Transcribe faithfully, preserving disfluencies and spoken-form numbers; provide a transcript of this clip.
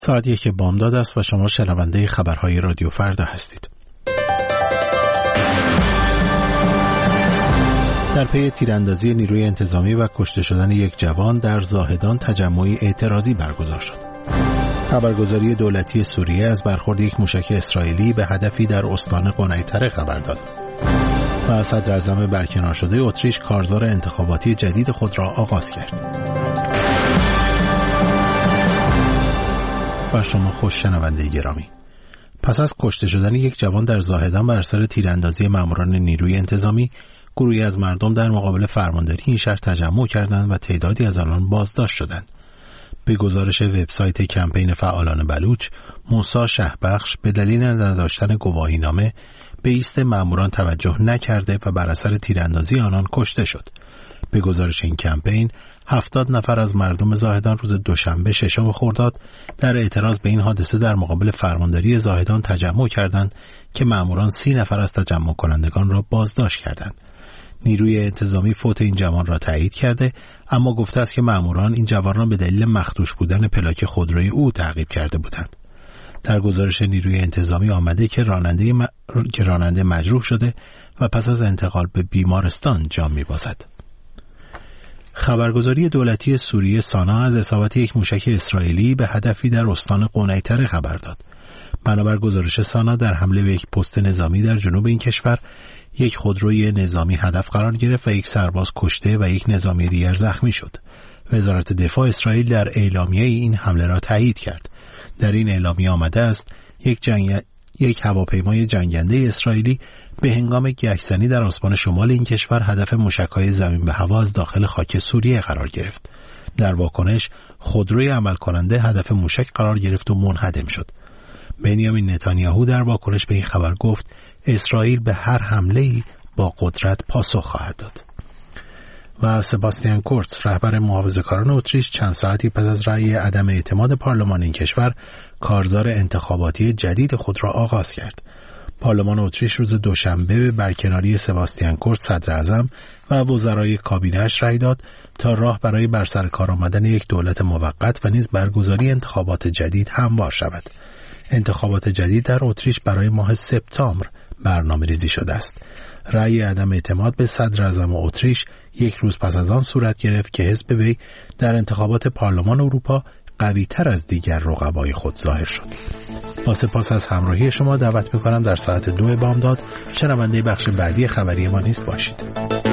ساعت یک بامداد است و شما شنونده خبرهای رادیو فردا هستید. در پی تیراندازی نیروی انتظامی و کشته شدن یک جوان در زاهدان تجمعی اعتراضی برگزار شد. خبرگزاری دولتی سوریه از برخورد یک موشک اسرائیلی به هدفی در استان قنیطره خبر داد. و صدراعظم برکنار شده اتریش کارزار انتخاباتی جدید خود را آغاز کرد. و شما خوش شنونده گرامی. پس از کشته شدن یک جوان در زاهدان بر اثر تیراندازی ماموران نیروی انتظامی، گروهی از مردم در مقابل فرمانداری این شهر تجمع کردند و تعدادی از آنان بازداشت شدند. به گزارش وبسایت کمپین فعالان بلوچ، موسی شهبخش به دلیل نداشتن گواهینامه به ایست ماموران توجه نکرده و بر اثر تیراندازی آنان کشته شد. به گزارش این کمپین، هفتاد نفر از مردم زاهدان روز دوشنبه ششم خرداد در اعتراض به این حادثه در مقابل فرمانداری زاهدان تجمع کردند که ماموران سی نفر از تجمع کنندگان را بازداشت کردند. نیروی انتظامی فوت این جوان را تایید کرده، اما گفته است که ماموران این جوان را به دلیل مخدوش بودن پلاک خودروی او تعقیب کرده بودند. در گزارش نیروی انتظامی آمده که راننده م... که راننده مجروح شده و پس از انتقال به بیمارستان جان می‌بازد. خبرگزاری دولتی سوریه سانا از اصابت یک موشک اسرائیلی به هدفی در استان قنیطره خبر داد. بنابر گزارش سانا، در حمله به یک پست نظامی در جنوب این کشور، یک خودروی نظامی هدف قرار گرفت و یک سرباز کشته و یک نظامی دیگر زخمی شد. وزارت دفاع اسرائیل در اعلامیه این حمله را تایید کرد. در این اعلامیه آمده است یک جنگ... یک هواپیمای جنگنده اسرائیلی به هنگام گشتنی در آسمان شمال این کشور هدف موشک‌های زمین به هوا از داخل خاک سوریه قرار گرفت. در واکنش، خودروی عمل کننده هدف موشک قرار گرفت و منهدم شد. بنیامین نتانیاهو در واکنش به این خبر گفت اسرائیل به هر حمله‌ای با قدرت پاسخ خواهد داد. و سباستیان کورتز، رهبر محافظه‌کاران اتریش، چند ساعتی پس از رأی عدم اعتماد پارلمان این کشور، کارزار انتخاباتی جدید خود را آغاز کرد. پارلمان اتریش روز دوشنبه به برکناری سباستیان کورتز صدراعظم و وزرای کابینه‌اش رأی داد تا راه برای بر سر کار آمدن یک دولت موقت و نیز برگزاری انتخابات جدید هموار شود. انتخابات جدید در اتریش برای ماه سپتامبر برنامه‌ریزی شده است. رأی عدم اعتماد به صدراعظم اتریش یک روز پس از آن صورت گرفت که حزب وی در انتخابات پارلمان اروپا قوی تر از دیگر رقبای خود ظاهر شد. با سپاس از همراهی شما دعوت می‌کنم در ساعت دو بامداد شنونده بخش بعدی خبری ما نیز باشید.